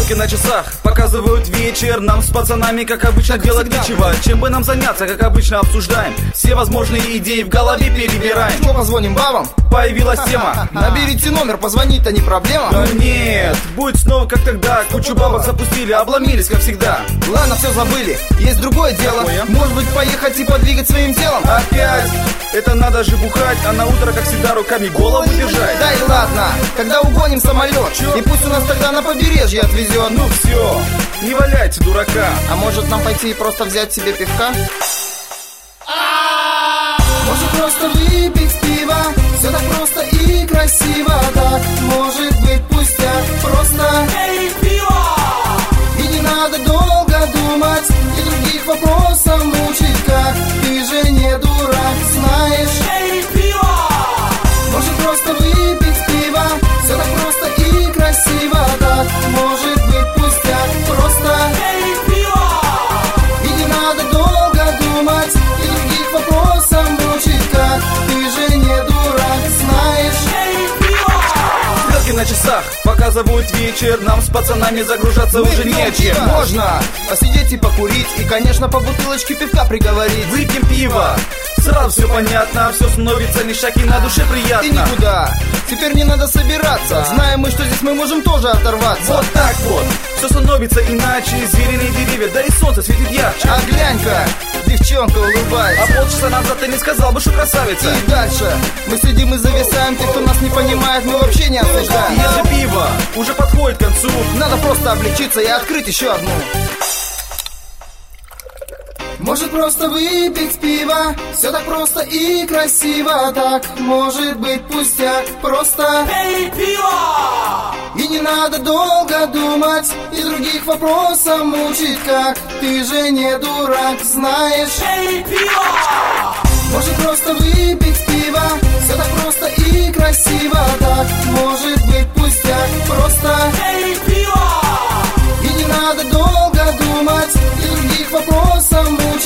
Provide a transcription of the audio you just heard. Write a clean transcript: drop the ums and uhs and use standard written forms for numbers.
Стрелки на часах показывают вечер. Нам с пацанами, как обычно, делать нечего. Чем бы нам заняться, как обычно, обсуждаем. Все возможные идеи в голове перебираем. Что, позвоним бабам? Появилась тема. Наберите номер, позвонить-то не проблема. Да нет, будет снова как тогда. Кучу бабок запустили, обломились, как всегда. Ладно, все забыли, есть другое дело. Может быть, поехать и подвигать своим телом? Опять? Это надо же бухать, а на утро, как всегда, руками голову держать. Да и ладно, когда угоним самолет, и пусть у нас тогда на побережье отвезет. Ну все, не валяйте дурака. А может нам пойти и просто взять себе пивка? Может просто выпить пиво, все так просто и красиво. Так может быть пустяк, просто и не надо долго думать и других вопросов мучить. Как ты же не дурак, знаешь. Может просто выпить пиво, все так просто и красиво. Так может быть пустяк, просто и не надо долго думать и других вопросов мучить. Как ты же не дурак, знаешь. Стрелки на часах показывают вечер. Нам с пацанами загружаться уже нечем. Можно посидеть и покурить, и, конечно, по бутылочке пивка приговорить. Выпьем пиво, сразу все понятно. Все становится ништяк и на душе И приятно. никуда, теперь не надо собираться. Знаем мы, что здесь мы можем тоже оторваться. Вот так вот, все становится иначе. Звериные деревья, да и солнце светит ярче. А глянь-ка, девчонка улыбается. А полчаса назад ты не сказал бы, что красавица. И дальше мы сидим и зависаем. Те, кто нас не понимает, мы вообще не осуждаем. Если пиво уже подходит к концу, Надо просто облегчиться и открыть еще одну. Может просто выпить пиво, все так просто и красиво. Так может быть пустяк, просто и не надо долго думать и других вопросов мучить. Как ты же не дурак, знаешь. Может просто выпить пиво, все так просто и красиво. Так может быть пустяк, просто и не надо долго думать и других вопросов мучить.